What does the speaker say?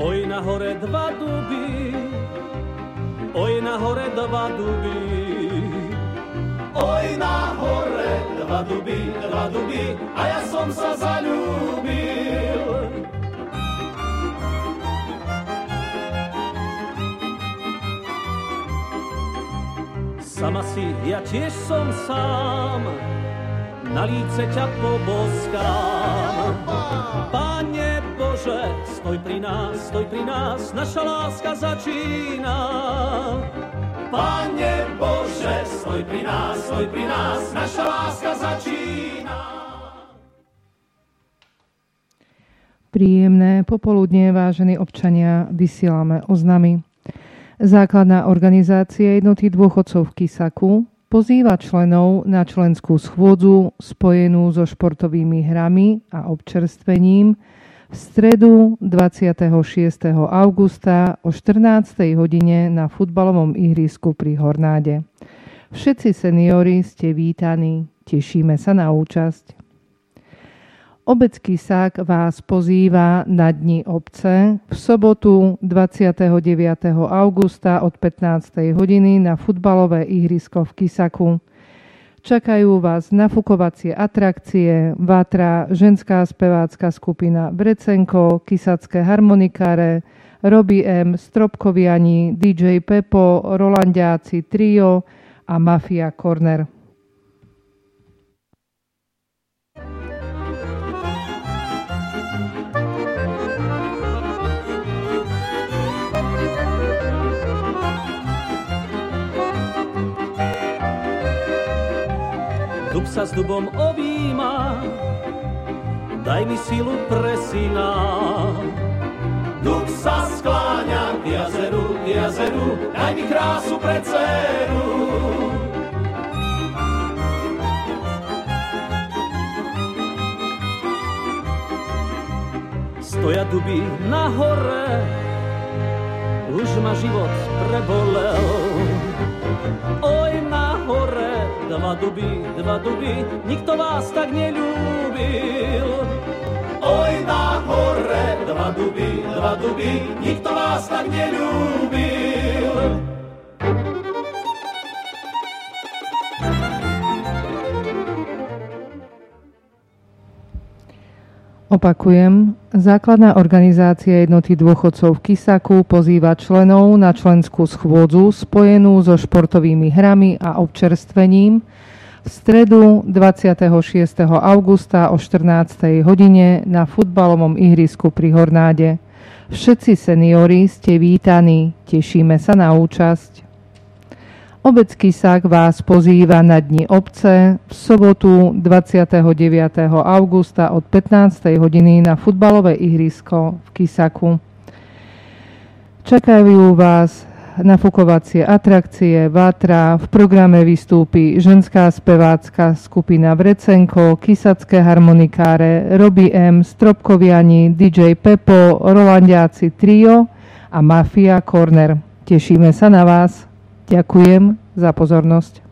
Oj na hore dva duby, oj na hore dva duby, oj na hore dva duby, a ja som sa zaľúbil. Sama si, ja tiež som sám, na líce ťa poboskám. Pane Bože, stoj pri nás, naša láska začína. Pane Bože, stoj pri nás, naša láska začína. Príjemné popoludnie, vážení občania, vysielame oznamy. Základná organizácia Jednoty dôchodcov v Kisaku pozýva členov na členskú schôdzu spojenú so športovými hrami a občerstvením v stredu 26. augusta o 14. hodine na futbalovom ihrisku pri Hornáde. Všetci seniori ste vítaní, tešíme sa na účasť. Obec Kisák vás pozýva na Dni obce v sobotu 29. augusta od 15. hodiny na futbalové ihrisko v Kisaku. Čakajú vás nafukovacie atrakcie, Vatra, ženská spevácka skupina Vrecenko, kisacké harmonikáre, Robi M, Stropkoviani, DJ Pepo, Rolandiáci Trio a Mafia Corner. Dub sa s dubom objíma, daj mi silu pre syna. Dub sa skláňa k jazeru, daj mi krásu pre dceru. Stoja duby na hore, už ma život prebolel. Oj na hore dva duby, nikto vás tak neľúbil. Oj na hore dva duby, nikto vás tak neľúbil. Opakujem, základná organizácia Jednoty dôchodcov v Kisaku pozýva členov na členskú schôdzu spojenú so športovými hrami a občerstvením v stredu 26. augusta o 14. hodine na futbalovom ihrisku pri Hornáde. Všetci seniori ste vítaní, tešíme sa na účasť. Obec Kisák vás pozýva na Dni obce v sobotu 29. augusta od 15. hodiny na futbalové ihrisko v Kisaku. Čakajú vás nafukovacie atrakcie, Vatra, v programe vystúpi ženská spevácka skupina Vrecenko, kisacké harmonikáre, Robi M, Stropkoviani, DJ Pepo, Rolandiáci Trio a Mafia Corner. Tešíme sa na vás. Ďakujem za pozornosť.